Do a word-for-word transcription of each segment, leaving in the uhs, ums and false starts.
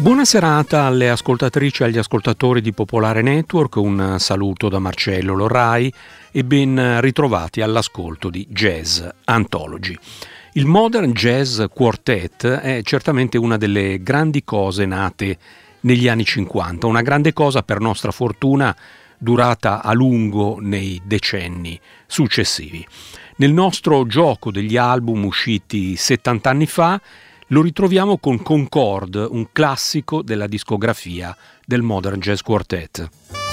Buona serata alle ascoltatrici e agli ascoltatori di Popolare Network, un saluto da Marcello Lorrai e ben ritrovati all'ascolto di Jazz Anthology. Il Modern Jazz Quartet è certamente una delle grandi cose nate negli anni cinquanta, una grande cosa per nostra fortuna durata a lungo nei decenni successivi. Nel nostro gioco degli album usciti settanta anni fa lo ritroviamo con Concord, un classico della discografia del Modern Jazz Quartet.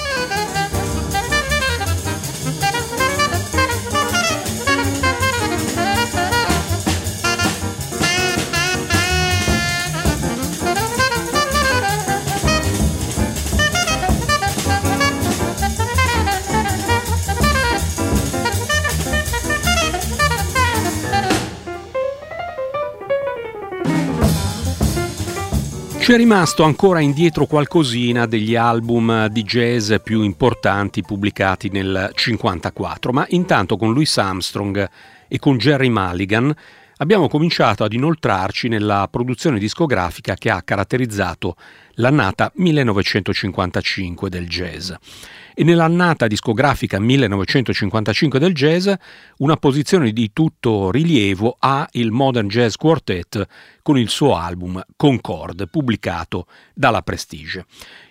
Ci è rimasto ancora indietro qualcosina degli album di jazz più importanti pubblicati nel cinquantaquattro, ma intanto con Louis Armstrong e con Gerry Mulligan abbiamo cominciato ad inoltrarci nella produzione discografica che ha caratterizzato l'annata millenovecentocinquantacinque del jazz. E nell'annata discografica millenovecentocinquantacinque del jazz una posizione di tutto rilievo ha il Modern Jazz Quartet con il suo album Concord, pubblicato dalla Prestige.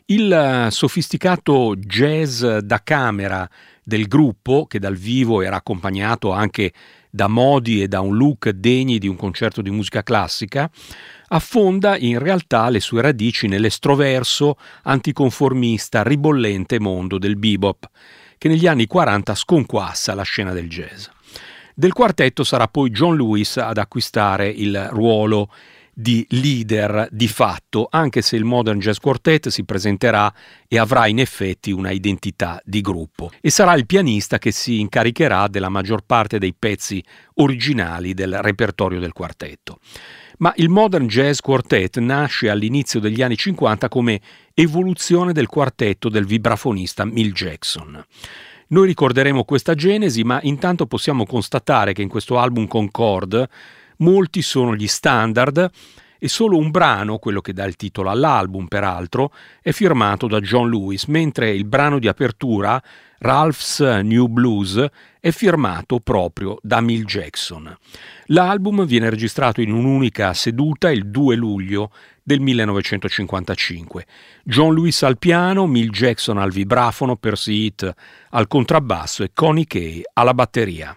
Il sofisticato jazz da camera del gruppo, che dal vivo era accompagnato anche da modi e da un look degni di un concerto di musica classica, affonda in realtà le sue radici nell'estroverso, anticonformista, ribollente mondo del bebop, che negli anni quaranta sconquassa la scena del jazz. Del quartetto sarà poi John Lewis ad acquistare il ruolo di leader di fatto, anche se il Modern Jazz Quartet si presenterà e avrà in effetti una identità di gruppo, e sarà il pianista che si incaricherà della maggior parte dei pezzi originali del repertorio del quartetto. Ma il Modern Jazz Quartet nasce all'inizio degli anni cinquanta come evoluzione del quartetto del vibrafonista Milt Jackson. Noi ricorderemo questa genesi, ma intanto possiamo constatare che in questo album Concord molti sono gli standard e solo un brano, quello che dà il titolo all'album peraltro, è firmato da John Lewis, mentre il brano di apertura, Ralph's New Blues, è firmato proprio da Milt Jackson. L'album viene registrato in un'unica seduta il due luglio del millenovecentocinquantacinque. John Lewis al piano, Milt Jackson al vibrafono, Percy Heath al contrabbasso e Connie Kay alla batteria.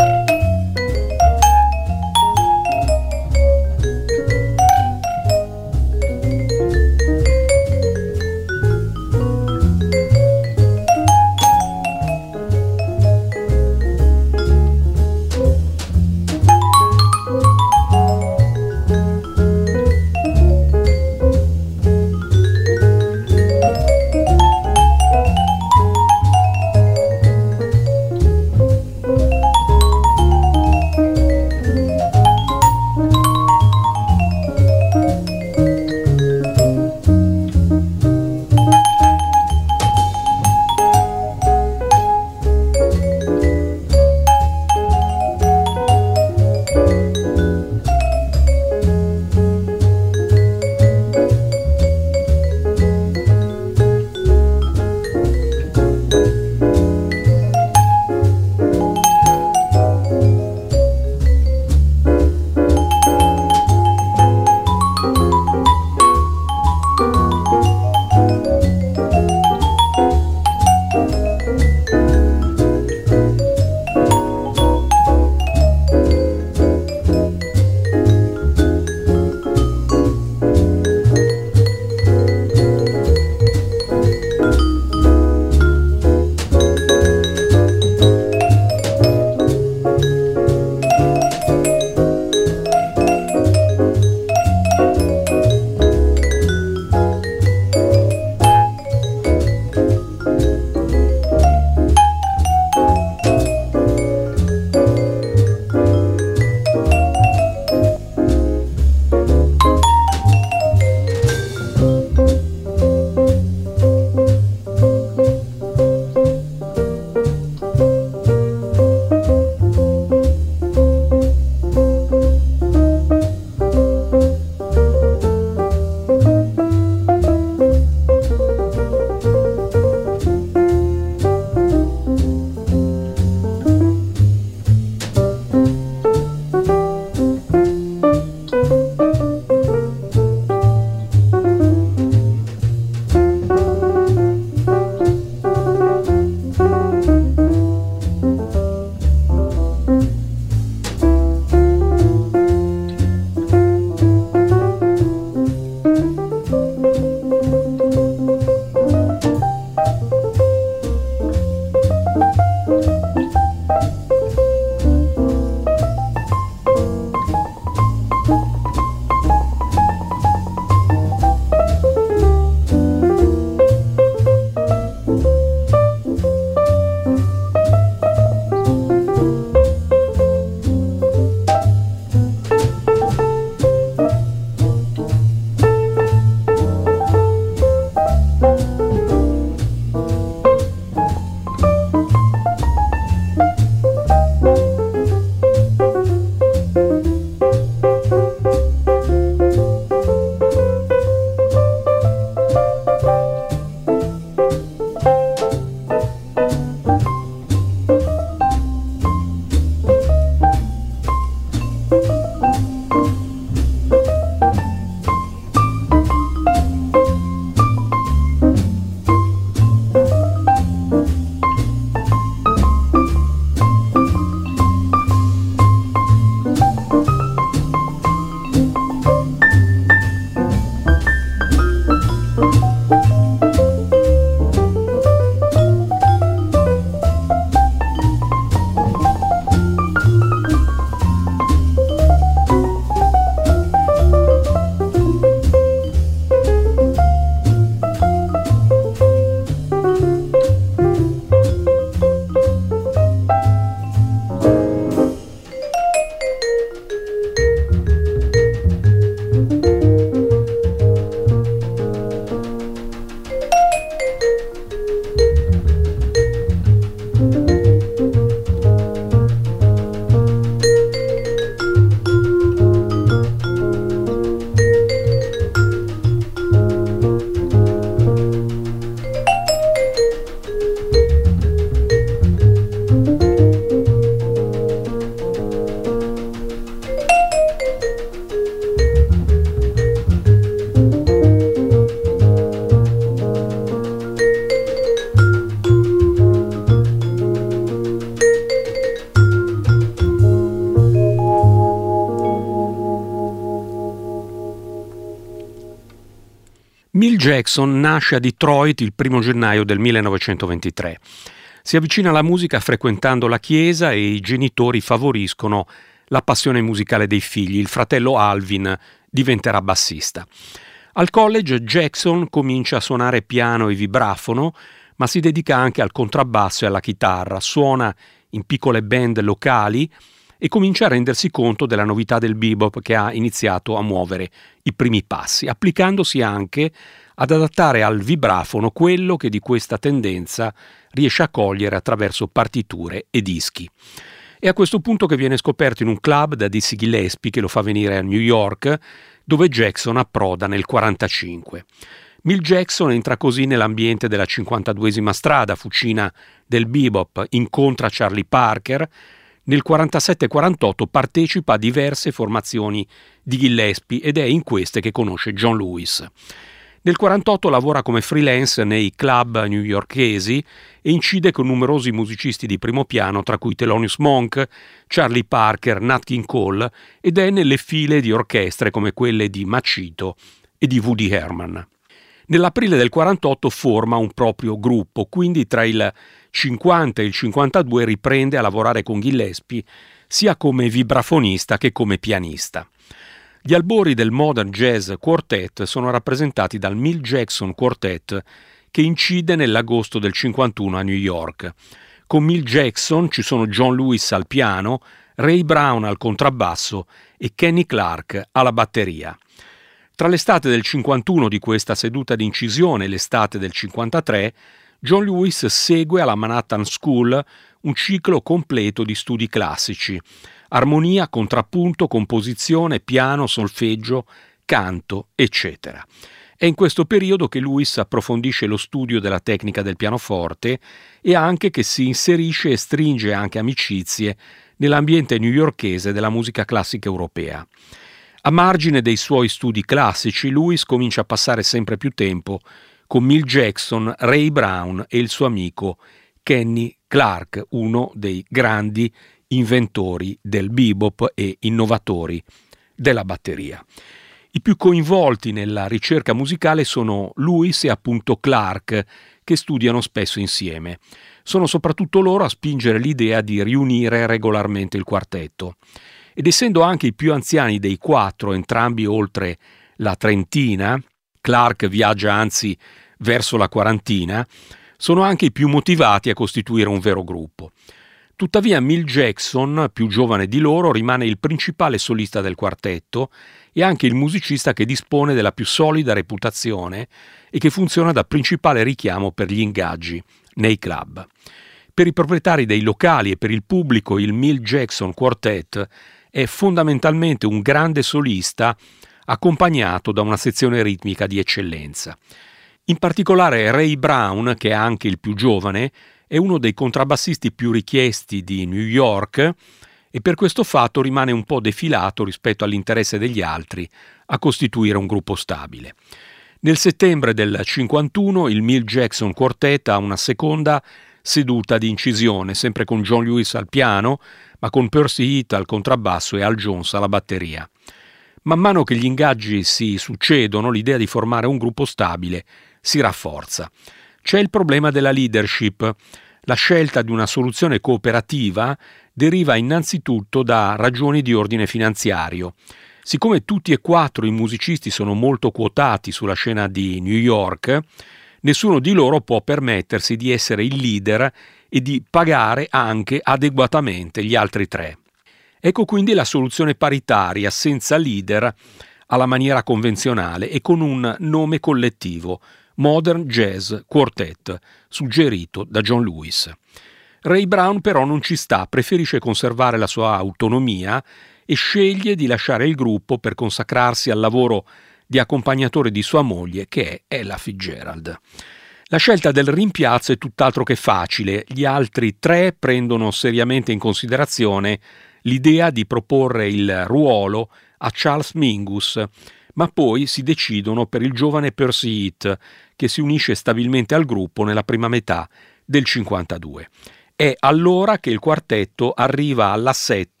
Milt Jackson nasce a Detroit il primo gennaio del millenovecentoventitré. Si avvicina alla musica frequentando la chiesa e i genitori favoriscono la passione musicale dei figli. Il fratello Alvin diventerà bassista. Al college Jackson comincia a suonare piano e vibrafono, ma si dedica anche al contrabbasso e alla chitarra, suona in piccole band locali e comincia a rendersi conto della novità del bebop che ha iniziato a muovere i primi passi, applicandosi anche ad adattare al vibrafono quello che di questa tendenza riesce a cogliere attraverso partiture e dischi. È a questo punto che viene scoperto in un club da Dizzy Gillespie, che lo fa venire a New York, dove Jackson approda nel quarantacinque. Milt Jackson entra così nell'ambiente della cinquantaduesima strada, fucina del bebop, incontra Charlie Parker. Nel quarantasette quarantotto partecipa a diverse formazioni di Gillespie ed è in queste che conosce John Lewis. Nel quarantotto lavora come freelance nei club newyorkesi e incide con numerosi musicisti di primo piano, tra cui Thelonious Monk, Charlie Parker, Nat King Cole, ed è nelle file di orchestre come quelle di Machito e di Woody Herman. Nell'aprile del quarantotto forma un proprio gruppo, quindi tra il cinquanta e il cinquantadue riprende a lavorare con Gillespie sia come vibrafonista che come pianista. Gli albori del Modern Jazz Quartet sono rappresentati dal Milt Jackson Quartet, che incide nell'agosto del cinquantuno a New York. Con Milt Jackson ci sono John Lewis al piano, Ray Brown al contrabbasso e Kenny Clarke alla batteria. Tra l'estate del cinquantuno di questa seduta di incisione e l'estate del cinquantatré, John Lewis segue alla Manhattan School un ciclo completo di studi classici: armonia, contrappunto, composizione, piano, solfeggio, canto, eccetera. È in questo periodo che Lewis approfondisce lo studio della tecnica del pianoforte e anche che si inserisce e stringe anche amicizie nell'ambiente newyorkese della musica classica europea. A margine dei suoi studi classici, Lewis comincia a passare sempre più tempo con Milt Jackson, Ray Brown e il suo amico Kenny Clarke, uno dei grandi inventori del bebop e innovatori della batteria. I più coinvolti nella ricerca musicale sono Lewis e appunto Clarke, che studiano spesso insieme. Sono soprattutto loro a spingere l'idea di riunire regolarmente il quartetto. Ed essendo anche i più anziani dei quattro, entrambi oltre la trentina, Clarke viaggia anzi verso la quarantina, sono anche i più motivati a costituire un vero gruppo. Tuttavia Milt Jackson, più giovane di loro, rimane il principale solista del quartetto e anche il musicista che dispone della più solida reputazione e che funziona da principale richiamo per gli ingaggi nei club. Per i proprietari dei locali e per il pubblico, il Milt Jackson Quartet è fondamentalmente un grande solista accompagnato da una sezione ritmica di eccellenza. In particolare Ray Brown, che è anche il più giovane, è uno dei contrabbassisti più richiesti di New York e per questo fatto rimane un po' defilato rispetto all'interesse degli altri a costituire un gruppo stabile. Nel settembre del cinquantuno il Milt Jackson Quartet ha una seconda seduta di incisione, sempre con John Lewis al piano, ma con Percy Heath al contrabbasso e Al Jones alla batteria. Man mano che gli ingaggi si succedono, l'idea di formare un gruppo stabile si rafforza. C'è il problema della leadership. La scelta di una soluzione cooperativa deriva innanzitutto da ragioni di ordine finanziario. Siccome tutti e quattro i musicisti sono molto quotati sulla scena di New York, nessuno di loro può permettersi di essere il leader e di pagare anche adeguatamente gli altri tre. Ecco quindi la soluzione paritaria, senza leader, alla maniera convenzionale e con un nome collettivo, Modern Jazz Quartet, suggerito da John Lewis. Ray Brown però non ci sta, preferisce conservare la sua autonomia e sceglie di lasciare il gruppo per consacrarsi al lavoro di accompagnatore di sua moglie, che è Ella Fitzgerald. La scelta del rimpiazzo è tutt'altro che facile. Gli altri tre prendono seriamente in considerazione l'idea di proporre il ruolo a Charles Mingus, ma poi si decidono per il giovane Percy Heath, che si unisce stabilmente al gruppo nella prima metà del cinquantadue. È allora che il quartetto arriva all'assetto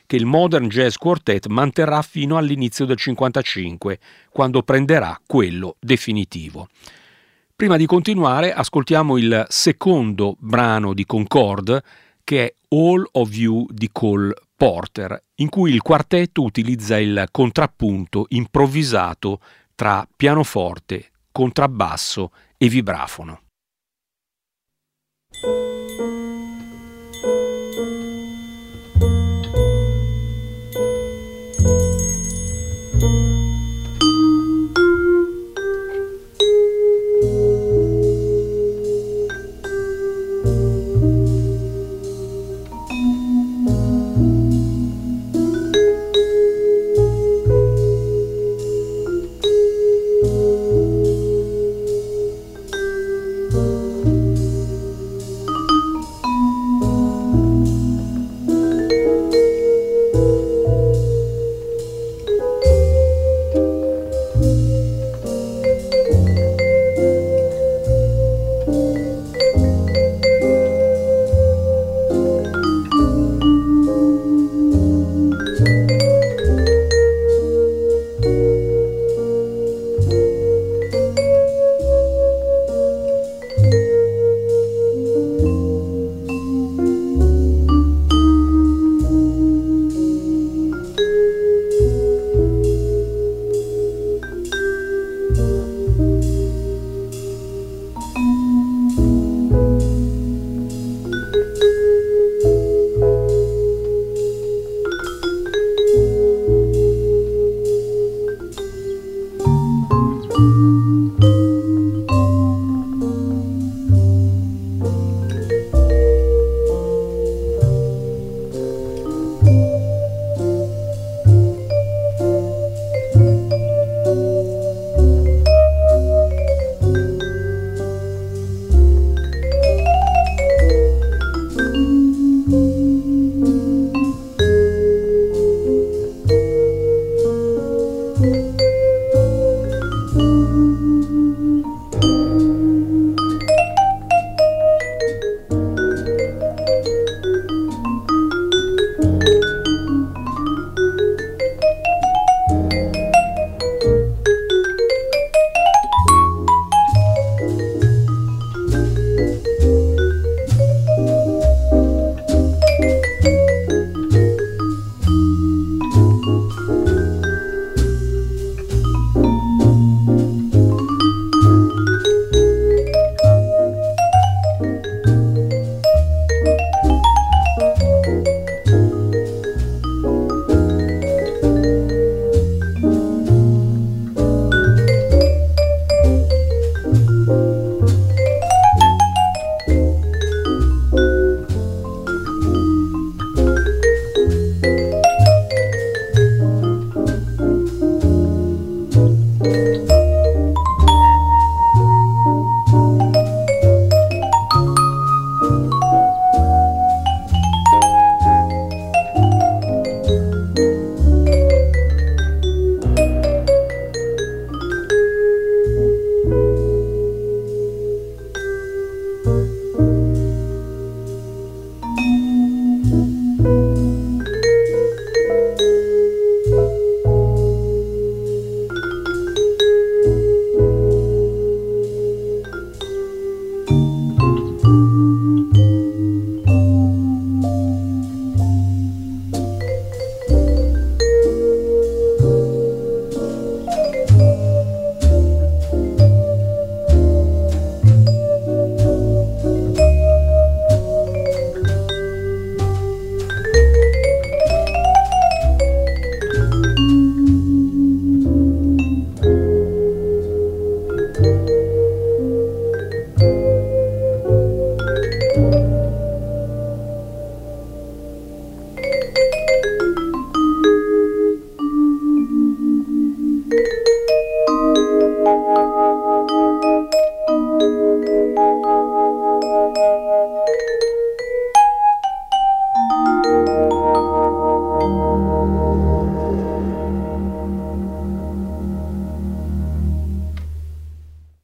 che il Modern Jazz Quartet manterrà fino all'inizio del cinquantacinque, quando prenderà quello definitivo. Prima di continuare, ascoltiamo il secondo brano di Concord, che è All of You di Cole Porter, in cui il quartetto utilizza il contrappunto improvvisato tra pianoforte, contrabbasso e vibrafono.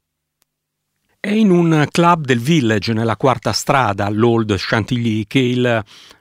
È in un club del Village, nella quarta strada, all'Old Chantilly, che il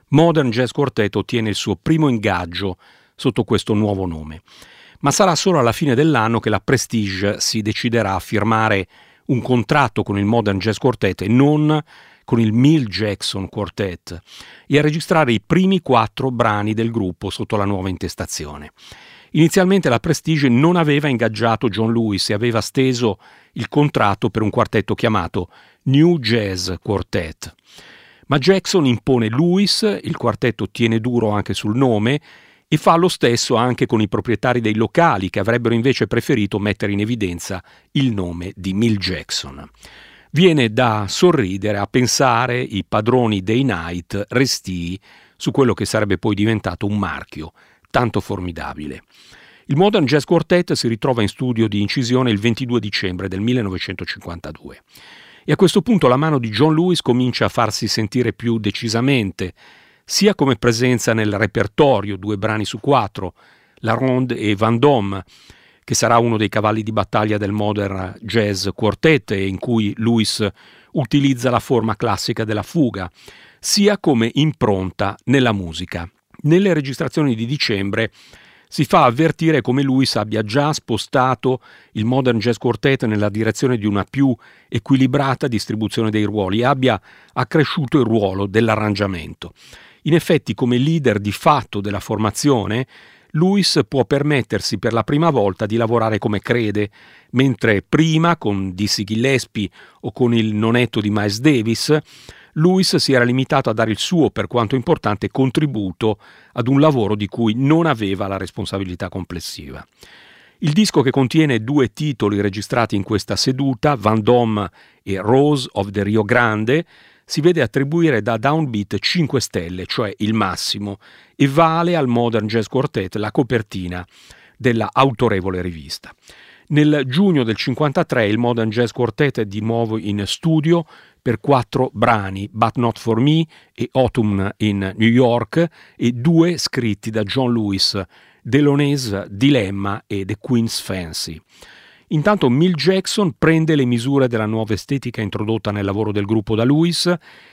Modern Jazz Quartet ottiene il suo primo ingaggio sotto questo nuovo nome. Ma sarà solo alla fine dell'anno che la Prestige si deciderà a firmare un contratto con il Modern Jazz Quartet e non con il Milt Jackson Quartet e a registrare i primi quattro brani del gruppo sotto la nuova intestazione. Inizialmente la Prestige non aveva ingaggiato John Lewis e aveva steso il contratto per un quartetto chiamato New Jazz Quartet. Ma Jackson impone Lewis, il quartetto tiene duro anche sul nome e fa lo stesso anche con i proprietari dei locali che avrebbero invece preferito mettere in evidenza il nome di Milt Jackson. Viene da sorridere a pensare i padroni dei Night restii su quello che sarebbe poi diventato un marchio tanto formidabile. Il Modern Jazz Quartet si ritrova in studio di incisione il ventidue dicembre del millenovecentocinquantadue e a questo punto la mano di John Lewis comincia a farsi sentire più decisamente, sia come presenza nel repertorio, due brani su quattro, La Ronde e Vendôme, che sarà uno dei cavalli di battaglia del Modern Jazz Quartet e in cui Lewis utilizza la forma classica della fuga, sia come impronta nella musica. Nelle registrazioni di dicembre si fa avvertire come Lewis abbia già spostato il Modern Jazz Quartet nella direzione di una più equilibrata distribuzione dei ruoli e abbia accresciuto il ruolo dell'arrangiamento. In effetti, come leader di fatto della formazione, Lewis può permettersi per la prima volta di lavorare come crede, mentre prima, con Dizzy Gillespie o con il nonetto di Miles Davis, Lewis si era limitato a dare il suo, per quanto importante, contributo ad un lavoro di cui non aveva la responsabilità complessiva. Il disco, che contiene due titoli registrati in questa seduta, Vendôme e Rose of the Rio Grande, si vede attribuire da Downbeat cinque stelle, cioè il massimo, e vale al Modern Jazz Quartet la copertina della autorevole rivista. Nel giugno del cinquantatré il Modern Jazz Quartet è di nuovo in studio per quattro brani, But Not For Me e Autumn in New York, e due scritti da John Lewis, Delaunay's Dilemma e The Queen's Fancy. Intanto Milt Jackson prende le misure della nuova estetica introdotta nel lavoro del gruppo da Lewis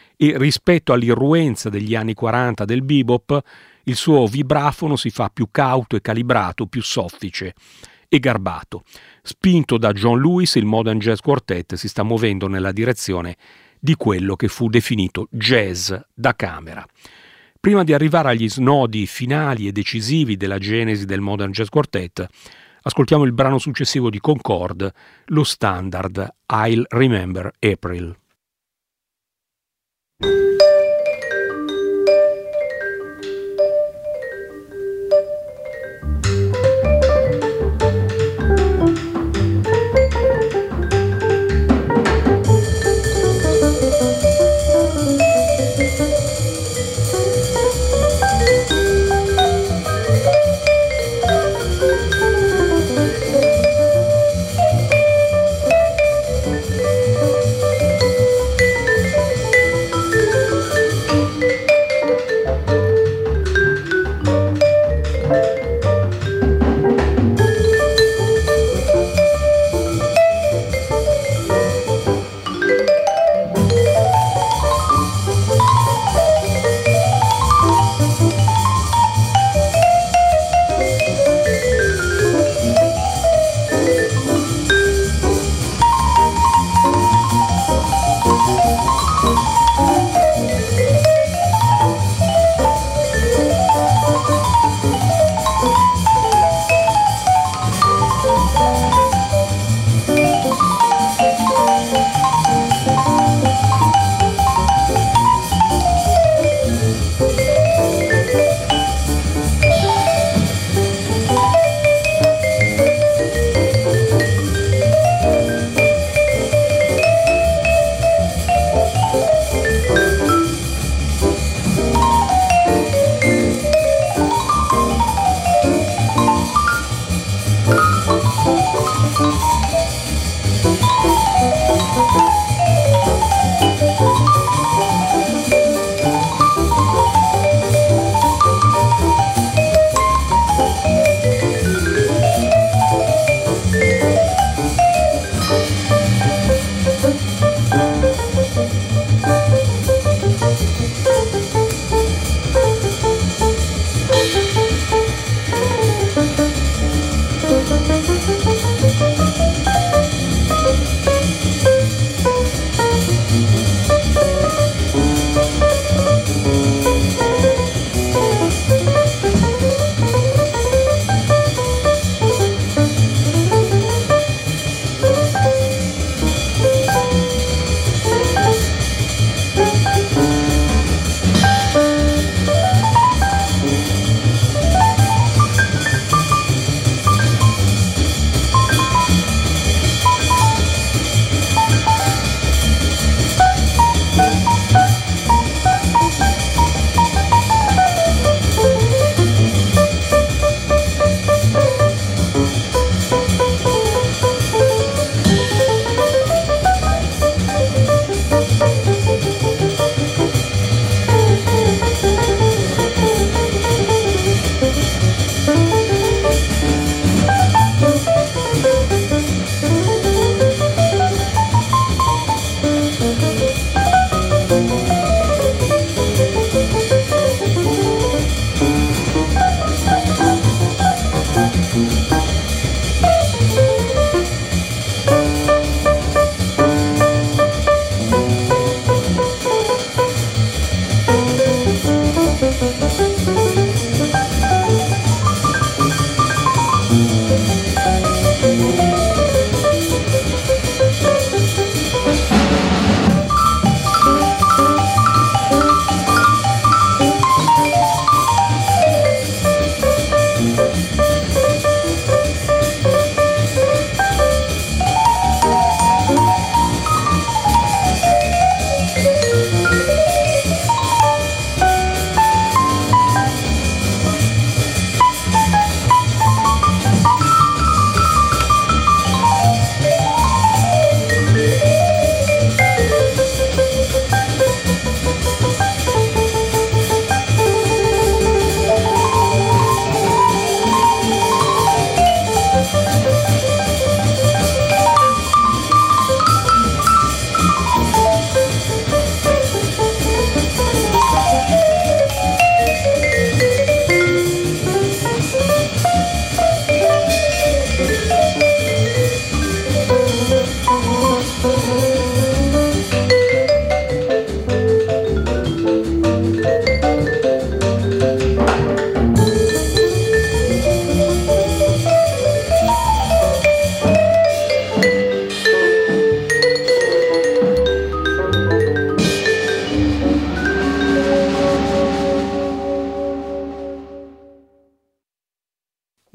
e rispetto all'irruenza degli anni quaranta del bebop il suo vibrafono si fa più cauto e calibrato, più soffice e garbato. Spinto da John Lewis, il Modern Jazz Quartet si sta muovendo nella direzione di quello che fu definito jazz da camera. Prima di arrivare agli snodi finali e decisivi della genesi del Modern Jazz Quartet, ascoltiamo il brano successivo di Concord, lo standard I'll Remember April.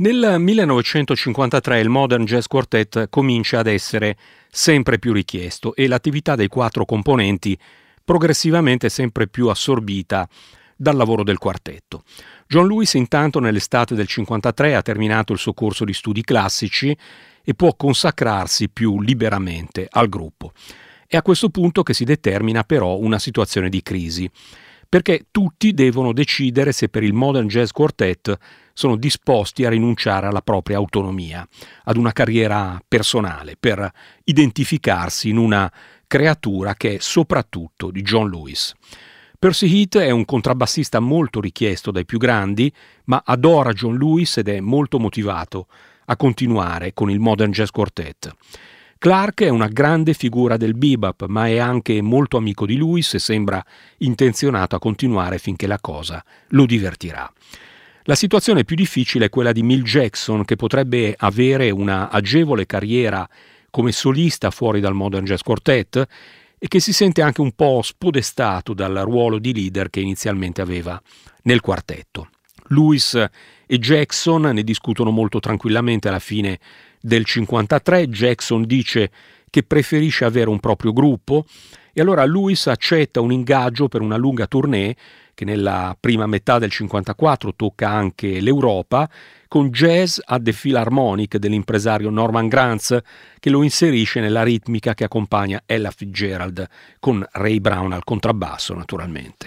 Nel millenovecentocinquantatré il Modern Jazz Quartet comincia ad essere sempre più richiesto e l'attività dei quattro componenti progressivamente sempre più assorbita dal lavoro del quartetto. John Lewis intanto nell'estate del cinquantatré ha terminato il suo corso di studi classici e può consacrarsi più liberamente al gruppo. È a questo punto che si determina però una situazione di crisi, perché tutti devono decidere se per il Modern Jazz Quartet sono disposti a rinunciare alla propria autonomia, ad una carriera personale, per identificarsi in una creatura che è soprattutto di John Lewis. Percy Heath è un contrabbassista molto richiesto dai più grandi, ma adora John Lewis ed è molto motivato a continuare con il Modern Jazz Quartet. Clark è una grande figura del bebop, ma è anche molto amico di Lewis e sembra intenzionato a continuare finché la cosa lo divertirà. La situazione più difficile è quella di Milt Jackson, che potrebbe avere una agevole carriera come solista fuori dal Modern Jazz Quartet e che si sente anche un po' spodestato dal ruolo di leader che inizialmente aveva nel quartetto. Lewis e Jackson ne discutono molto tranquillamente alla fine del cinquantatré. Jackson dice che preferisce avere un proprio gruppo e allora Lewis accetta un ingaggio per una lunga tournée che nella prima metà del cinquantaquattro tocca anche l'Europa, con Jazz at the Philharmonic dell'impresario Norman Granz, che lo inserisce nella ritmica che accompagna Ella Fitzgerald, con Ray Brown al contrabbasso naturalmente.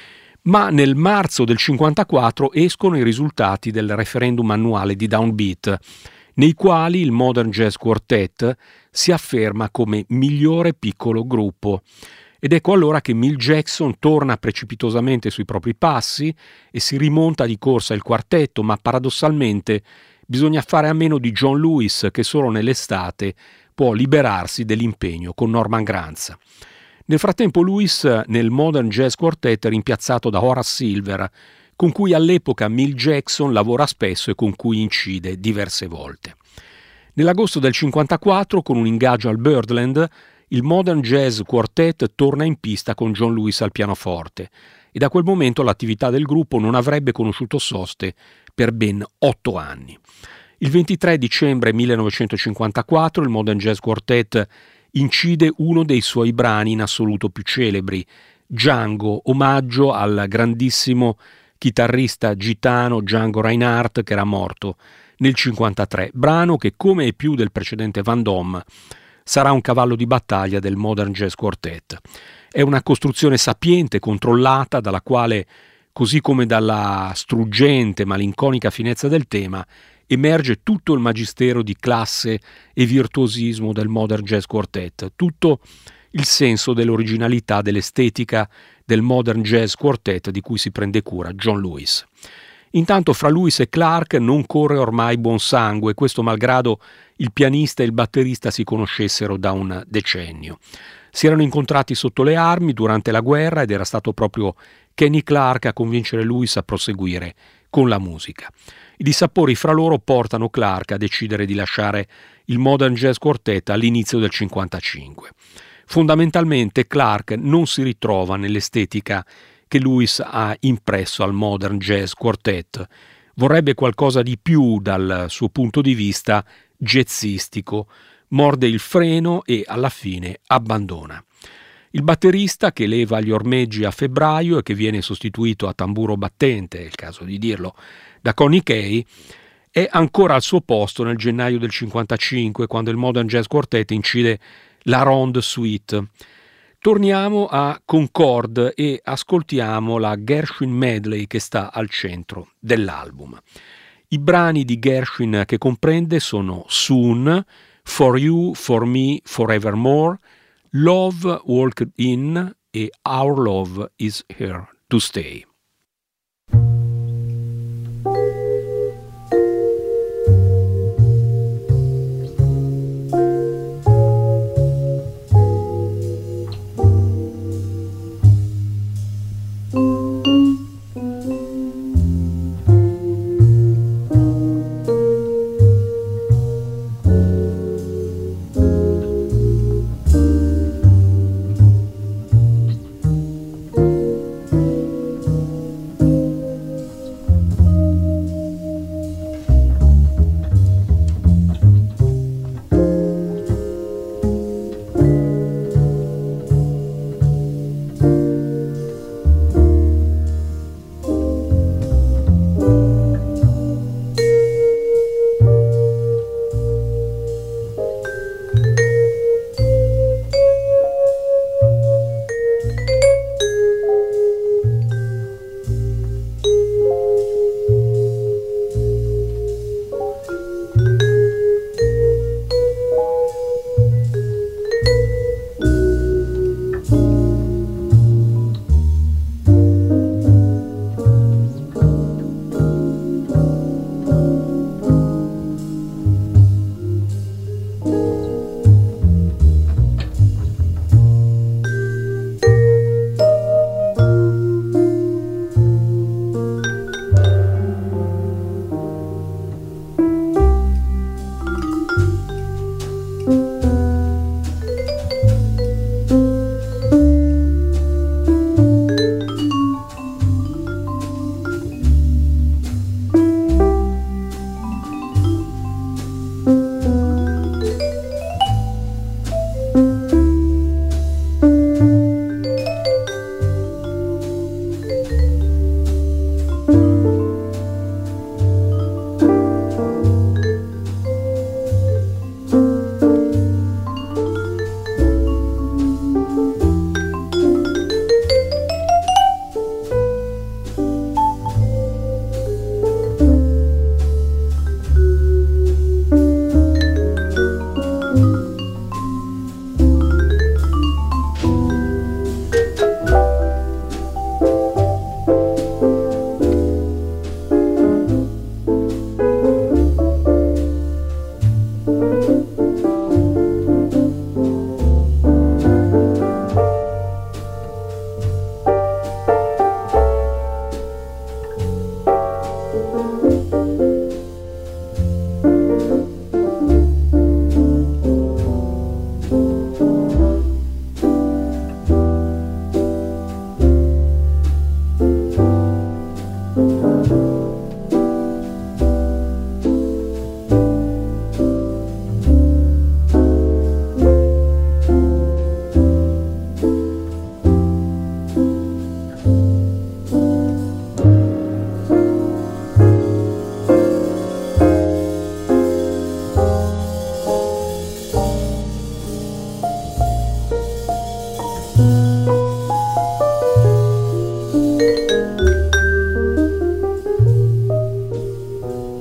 Ma nel marzo del cinquantaquattro escono i risultati del referendum annuale di Downbeat, nei quali il Modern Jazz Quartet si afferma come migliore piccolo gruppo. Ed ecco allora che Milt Jackson torna precipitosamente sui propri passi e si rimonta di corsa il quartetto, ma paradossalmente bisogna fare a meno di John Lewis, che solo nell'estate può liberarsi dell'impegno con Norman Granz. Nel frattempo Lewis nel Modern Jazz Quartet è rimpiazzato da Horace Silver, con cui all'epoca Milt Jackson lavora spesso e con cui incide diverse volte. Nell'agosto del cinquantaquattro, con un ingaggio al Birdland, il Modern Jazz Quartet torna in pista con John Lewis al pianoforte e da quel momento l'attività del gruppo non avrebbe conosciuto soste per ben otto anni. Il ventitré dicembre millenovecentocinquantaquattro il Modern Jazz Quartet incide uno dei suoi brani in assoluto più celebri, Django, omaggio al grandissimo chitarrista gitano Django Reinhardt, che era morto nel cinquantatré, brano che, come e più del precedente Vendôme, sarà un cavallo di battaglia del Modern Jazz Quartet. È una costruzione sapiente, controllata, dalla quale, così come dalla struggente, malinconica finezza del tema, emerge tutto il magistero di classe e virtuosismo del Modern Jazz Quartet, tutto il senso dell'originalità, dell'estetica del Modern Jazz Quartet di cui si prende cura John Lewis. Intanto fra Lewis e Clark non corre ormai buon sangue, questo malgrado il pianista e il batterista si conoscessero da un decennio. Si erano incontrati sotto le armi durante la guerra ed era stato proprio Kenny Clark a convincere Lewis a proseguire con la musica. I dissapori fra loro portano Clark a decidere di lasciare il Modern Jazz Quartet all'inizio del cinquantacinque. Fondamentalmente Clark non si ritrova nell'estetica che Lewis ha impresso al Modern Jazz Quartet. Vorrebbe qualcosa di più dal suo punto di vista jazzistico, morde il freno e alla fine abbandona. Il batterista, che leva gli ormeggi a febbraio e che viene sostituito a tamburo battente, è il caso di dirlo, da Connie Kay, è ancora al suo posto nel gennaio del cinquantacinque, quando il Modern Jazz Quartet incide la Ronde Suite. Torniamo a Concord e ascoltiamo la Gershwin Medley che sta al centro dell'album. I brani di Gershwin che comprende sono Soon, For You, For Me, Forevermore, Love Walked In e Our Love Is Here to Stay.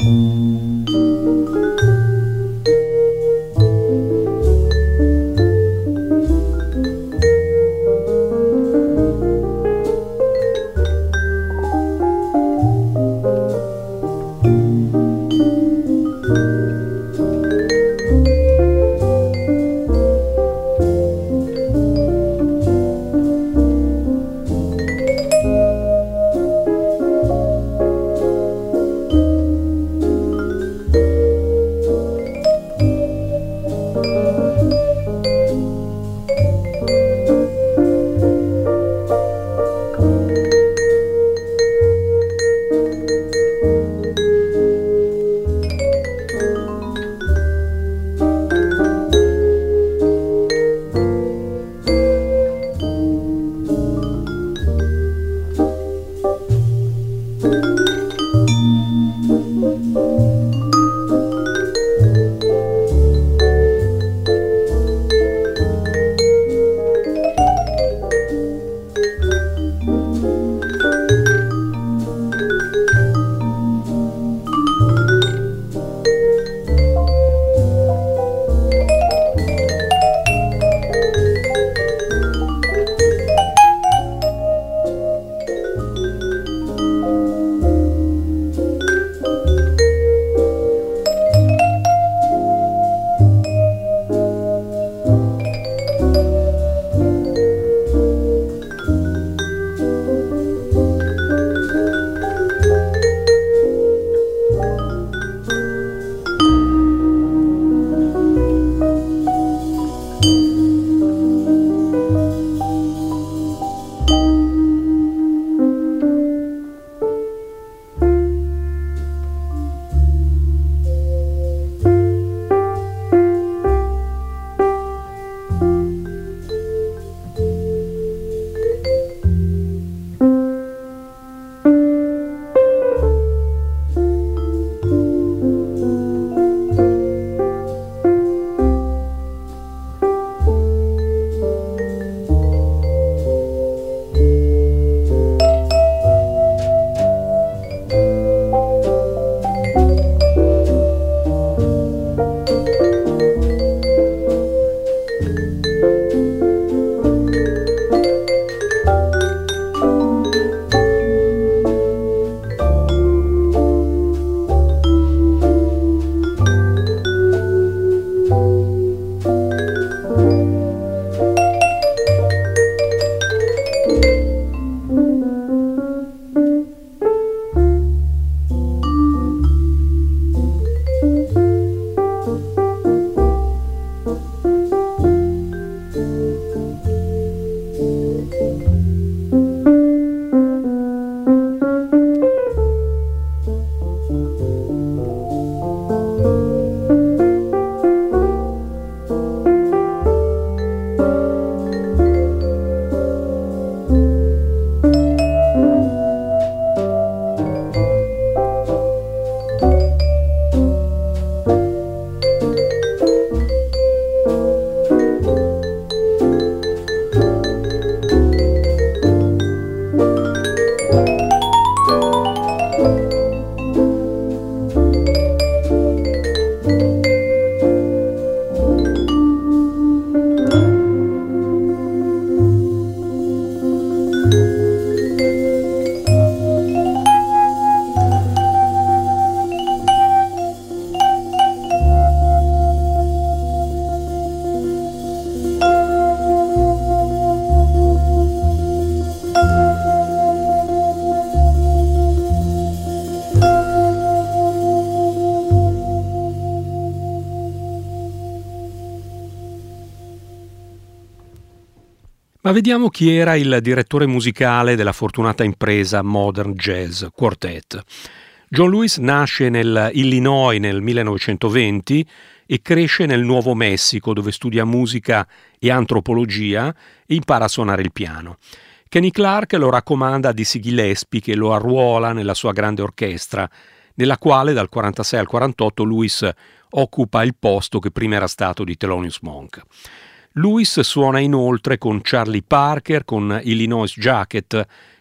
Ma vediamo chi era il direttore musicale della fortunata impresa Modern Jazz Quartet. John Lewis nasce nel Illinois nel millenovecentoventi e cresce nel Nuovo Messico, dove studia musica e antropologia e impara a suonare il piano. Kenny Clarke lo raccomanda a Dizzy Gillespie, che lo arruola nella sua grande orchestra, nella quale dal quarantasei al quarantotto Lewis occupa il posto che prima era stato di Thelonious Monk. Lewis suona inoltre con Charlie Parker, con Illinois Jacquet,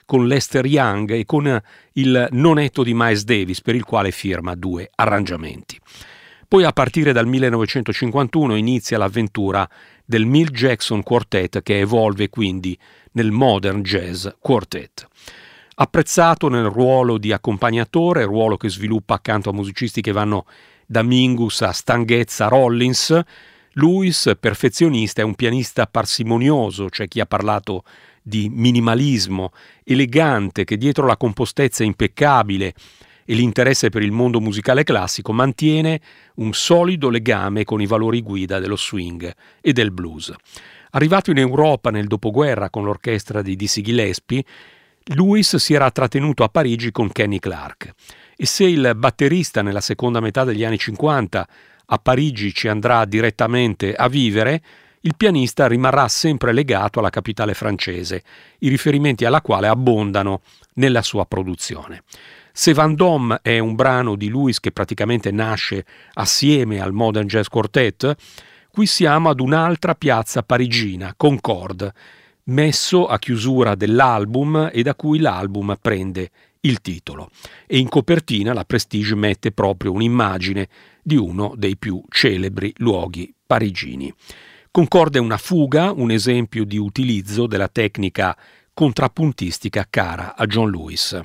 con Lester Young e con il nonetto di Miles Davis, per il quale firma due arrangiamenti. Poi a partire dal millenovecentocinquantuno inizia l'avventura del Milt Jackson Quartet, che evolve quindi nel Modern Jazz Quartet. Apprezzato nel ruolo di accompagnatore, ruolo che sviluppa accanto a musicisti che vanno da Mingus a Stan Getz a Rollins, Lewis, perfezionista, è un pianista parsimonioso, c'è chi ha parlato di minimalismo, elegante, che dietro la compostezza impeccabile e l'interesse per il mondo musicale classico mantiene un solido legame con i valori guida dello swing e del blues. Arrivato in Europa nel dopoguerra con l'orchestra di Dizzy Gillespie, Lewis si era trattenuto a Parigi con Kenny Clarke, e se il batterista nella seconda metà degli anni cinquanta a Parigi ci andrà direttamente a vivere, il pianista rimarrà sempre legato alla capitale francese, i riferimenti alla quale abbondano nella sua produzione. Se Vendôme è un brano di Lewis che praticamente nasce assieme al Modern Jazz Quartet, qui siamo ad un'altra piazza parigina, Concorde, messo a chiusura dell'album e da cui l'album prende il titolo. E in copertina la Prestige mette proprio un'immagine di uno dei più celebri luoghi parigini. Concorde è una fuga, un esempio di utilizzo della tecnica contrappuntistica cara a John Lewis.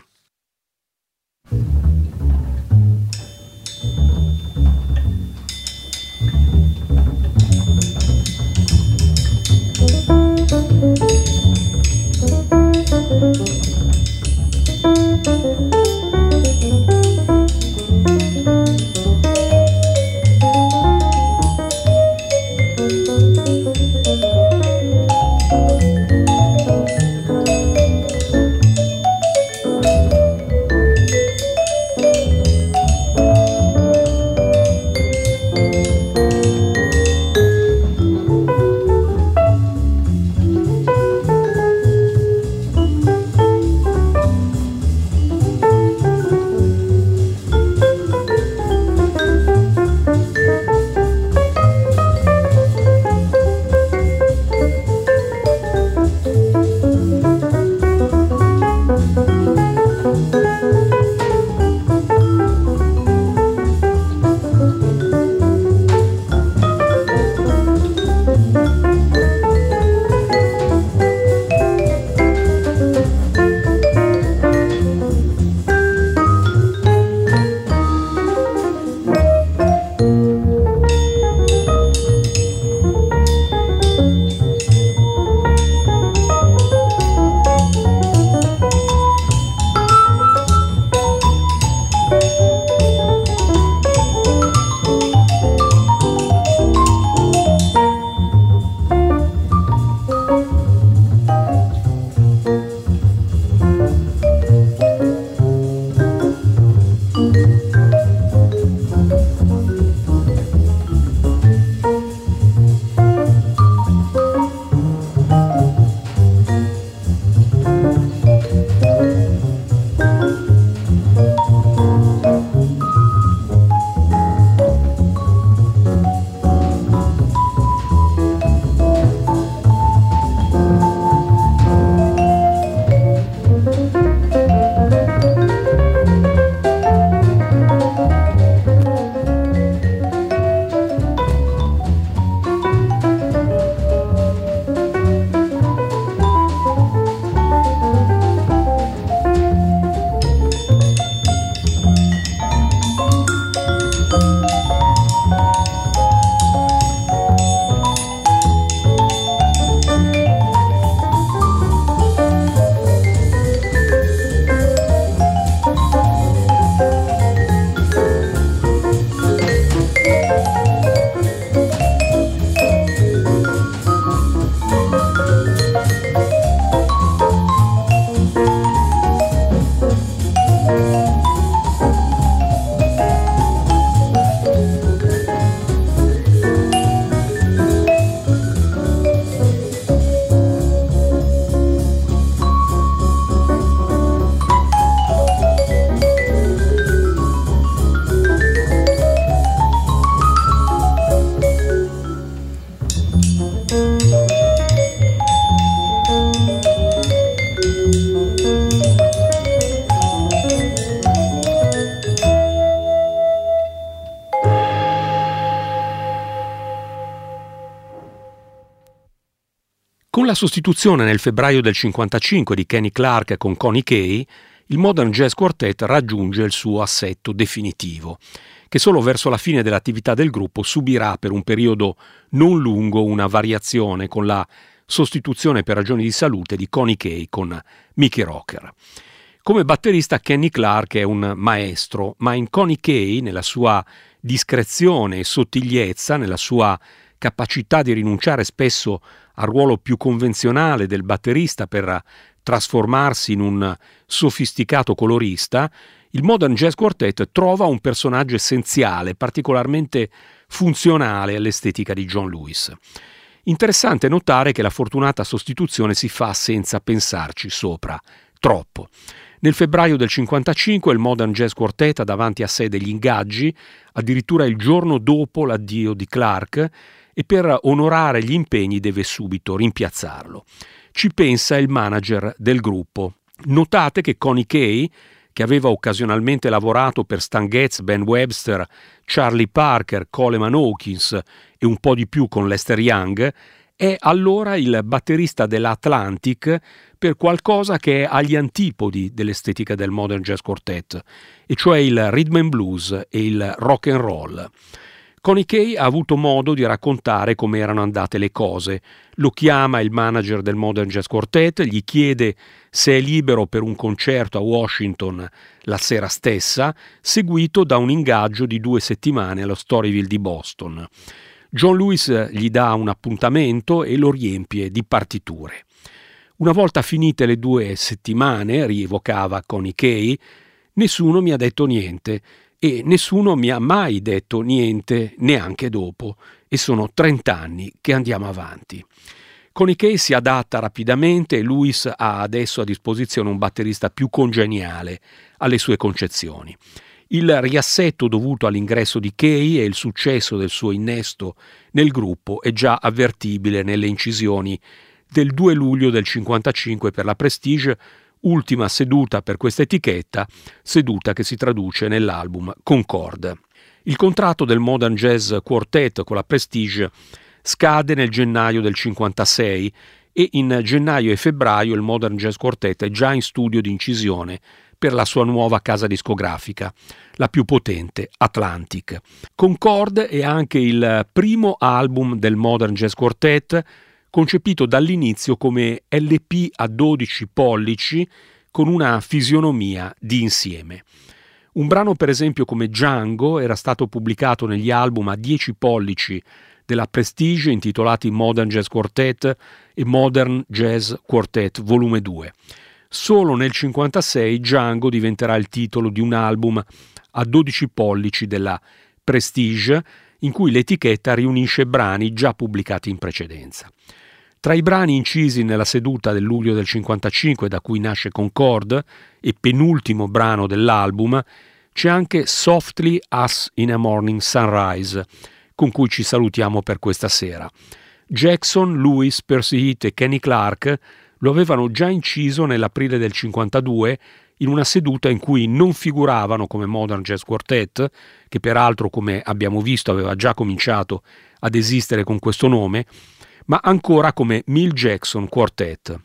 la sostituzione nel febbraio del cinquantacinque di Kenny Clarke con Connie Kay, il Modern Jazz Quartet raggiunge il suo assetto definitivo, che solo verso la fine dell'attività del gruppo subirà per un periodo non lungo una variazione con la sostituzione per ragioni di salute di Connie Kay con Mickey Rocker. Come batterista Kenny Clarke è un maestro, ma in Connie Kay, nella sua discrezione e sottigliezza, nella sua capacità di rinunciare spesso al ruolo più convenzionale del batterista per trasformarsi in un sofisticato colorista, il Modern Jazz Quartet trova un personaggio essenziale, particolarmente funzionale all'estetica di John Lewis. Interessante notare che la fortunata sostituzione si fa senza pensarci sopra troppo. Nel febbraio del cinquantacinque il Modern Jazz Quartet ha davanti a sé degli ingaggi, addirittura il giorno dopo l'addio di Clarke, e per onorare gli impegni deve subito rimpiazzarlo. Ci pensa il manager del gruppo. Notate che Connie Kay, che aveva occasionalmente lavorato per Stan Getz, Ben Webster, Charlie Parker, Coleman Hawkins e un po' di più con Lester Young, è allora il batterista dell'Atlantic per qualcosa che è agli antipodi dell'estetica del Modern Jazz Quartet, e cioè il rhythm and blues e il rock and roll. Connie Kay ha avuto modo di raccontare come erano andate le cose. Lo chiama il manager del Modern Jazz Quartet, gli chiede se è libero per un concerto a Washington la sera stessa, seguito da un ingaggio di due settimane allo Storyville di Boston. John Lewis gli dà un appuntamento e lo riempie di partiture. Una volta finite le due settimane, rievocava Connie Kay, nessuno mi ha detto niente. E nessuno mi ha mai detto niente neanche dopo, e sono trent'anni che andiamo avanti. Connie Kay si adatta rapidamente e Lewis ha adesso a disposizione un batterista più congeniale alle sue concezioni. Il riassetto dovuto all'ingresso di Kay e il successo del suo innesto nel gruppo è già avvertibile nelle incisioni del due luglio del cinquantacinque per la Prestige, ultima seduta per questa etichetta, seduta che si traduce nell'album Concord. Il contratto del Modern Jazz Quartet con la Prestige scade nel gennaio del cinquantasei e in gennaio e febbraio il Modern Jazz Quartet è già in studio di incisione per la sua nuova casa discografica, la più potente, Atlantic. Concord è anche il primo album del Modern Jazz Quartet concepito dall'inizio come L P a dodici pollici con una fisionomia di insieme. Un brano per esempio come Django era stato pubblicato negli album a dieci pollici della Prestige intitolati Modern Jazz Quartet e Modern Jazz Quartet volume due. Solo nel cinquantasei Django diventerà il titolo di un album a dodici pollici della Prestige in cui l'etichetta riunisce brani già pubblicati in precedenza. Tra i brani incisi nella seduta del luglio del cinquantacinque, da cui nasce Concord, e penultimo brano dell'album, c'è anche Softly As in a Morning Sunrise, con cui ci salutiamo per questa sera. Jackson, Lewis, Percy Heath e Kenny Clarke lo avevano già inciso nell'aprile del cinquantadue in una seduta in cui non figuravano come Modern Jazz Quartet, che peraltro, come abbiamo visto, aveva già cominciato ad esistere con questo nome, ma ancora come Milt Jackson Quartet.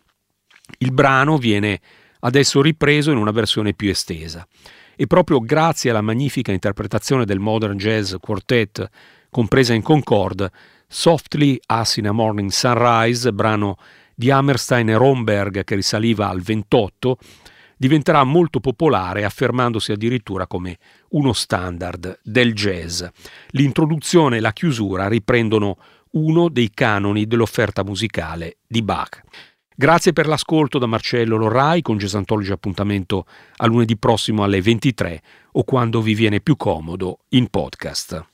Il brano viene adesso ripreso in una versione più estesa e proprio grazie alla magnifica interpretazione del Modern Jazz Quartet compresa in Concord, Softly As in a Morning Sunrise, brano di Hammerstein e Romberg che risaliva al ventotto, diventerà molto popolare, affermandosi addirittura come uno standard del jazz. L'introduzione e la chiusura riprendono uno dei canoni dell'offerta musicale di Bach. Grazie per l'ascolto da Marcello Lorrai, con Jazz Anthology appuntamento a lunedì prossimo alle ventitré o quando vi viene più comodo in podcast.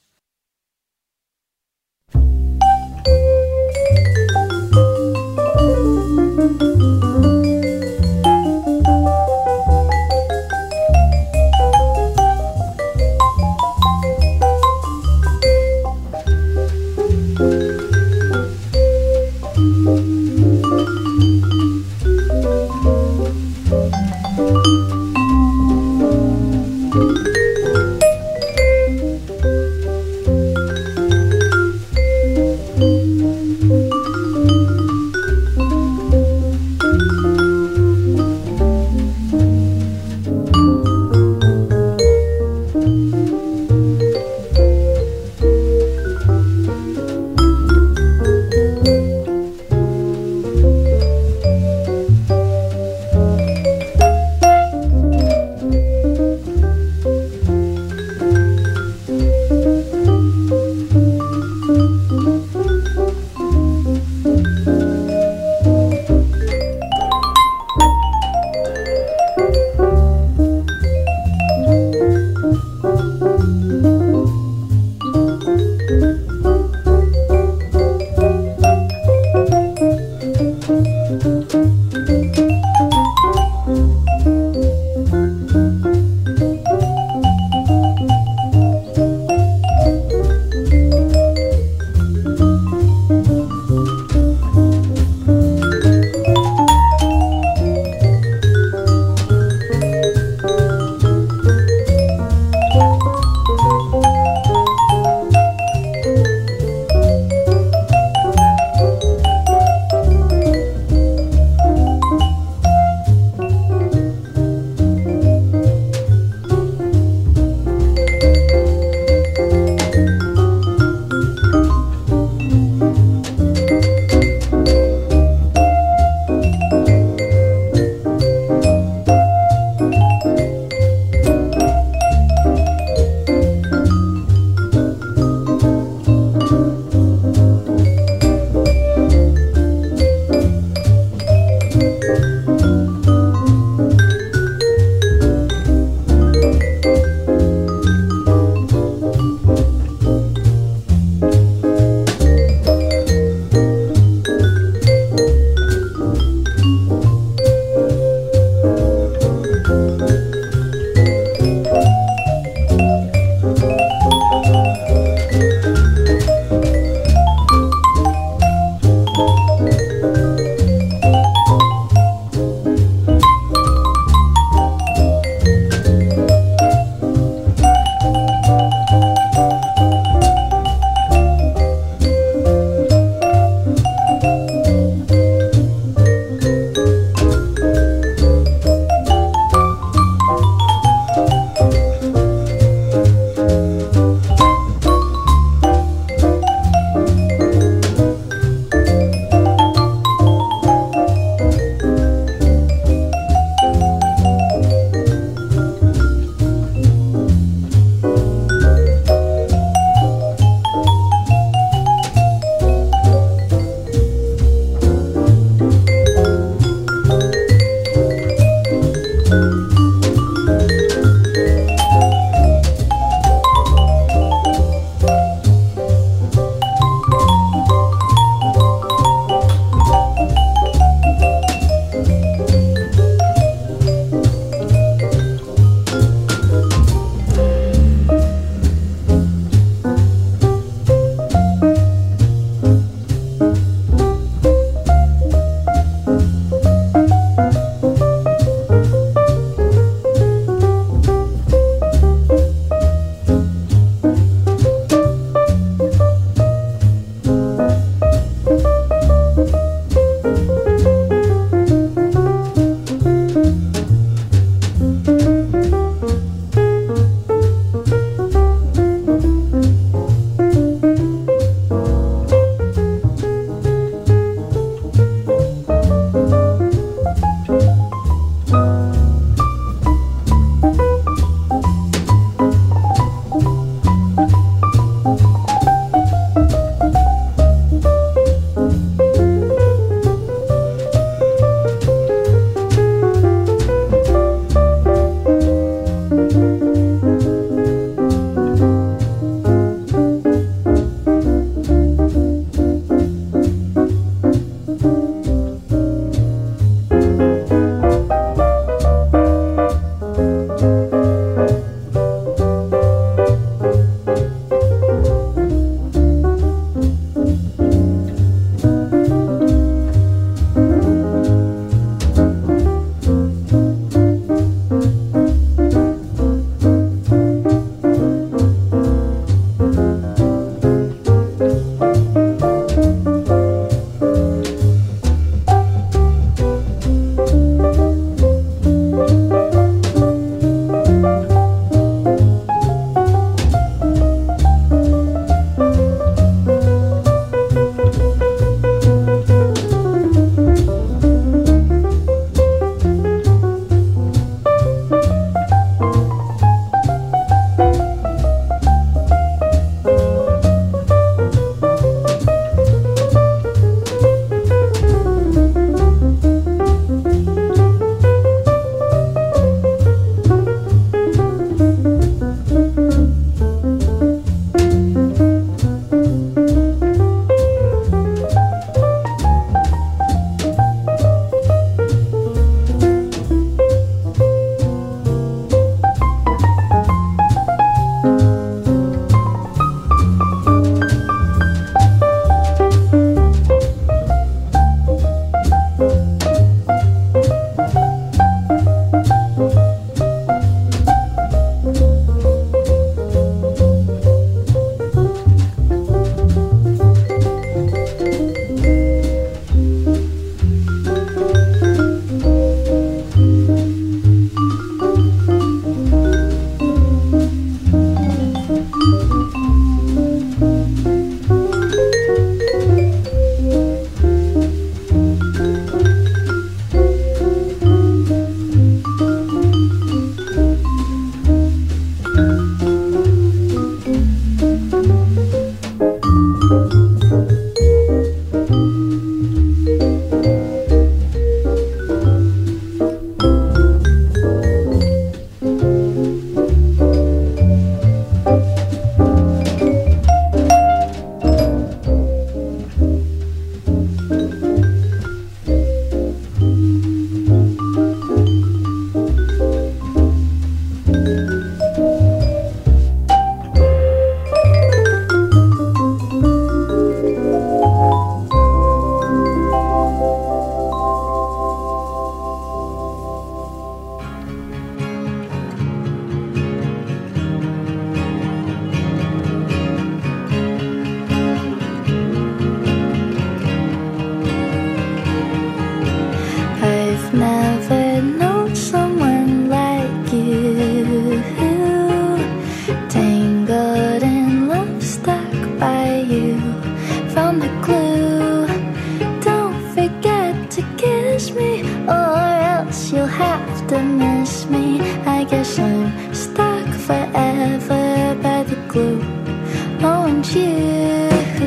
guess you'll have to miss me. I guess I'm stuck forever by the glue. Oh, and you